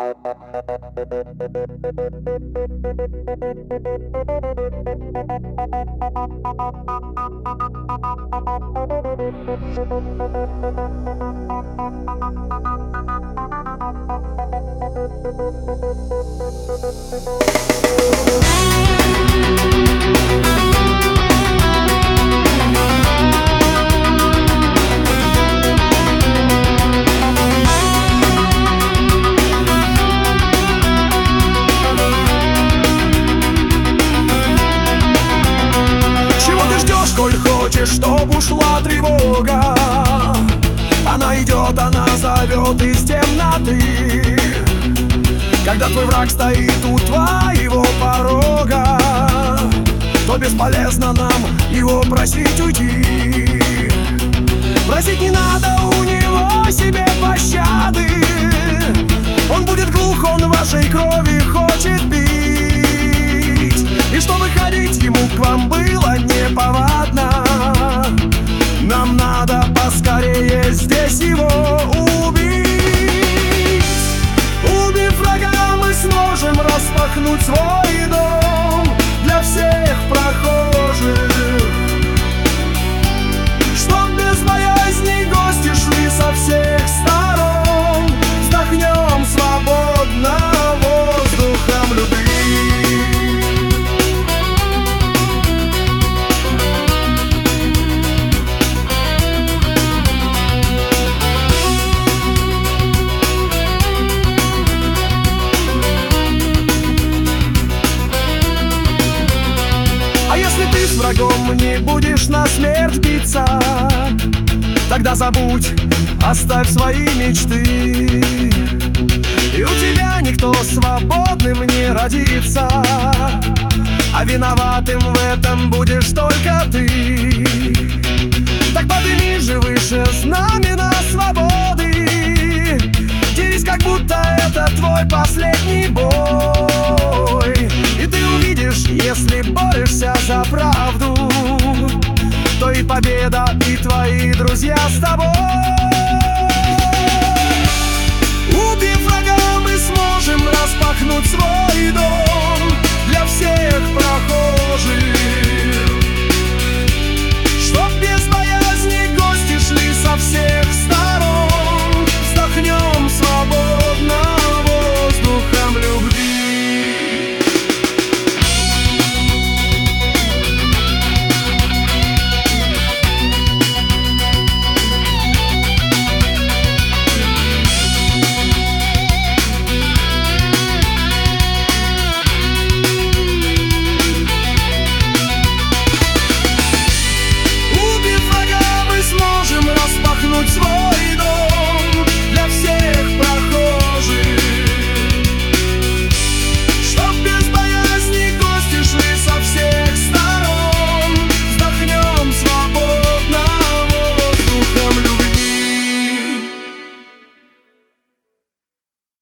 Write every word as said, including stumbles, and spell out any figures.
Коль хочешь, чтоб ушла тревога, она идет, она зовет из темноты. Когда твой враг стоит у твоего порога, то бесполезно нам его просить уйти. Просить не надо у него себе пощады, он будет глух, он вашей крови хочет пить. И чтобы ходить ему к вам было неповадно, нам надо поскорее здесь его убить. Убив врага, мы сможем распахнуть свой дом для всех прохожих, чтоб без боязни гости шли со всех сторон. Вздохнем свободно воздухом любви. С врагом не будешь на смерть биться, тогда забудь, оставь свои мечты. И у тебя никто свободным не родится, а виноватым в этом будешь только ты. Так подними же выше знамена свободы, дерись, как будто это твой последний бой. И ты увидишь, если борешься за правду, то и победа, и твои друзья с тобой.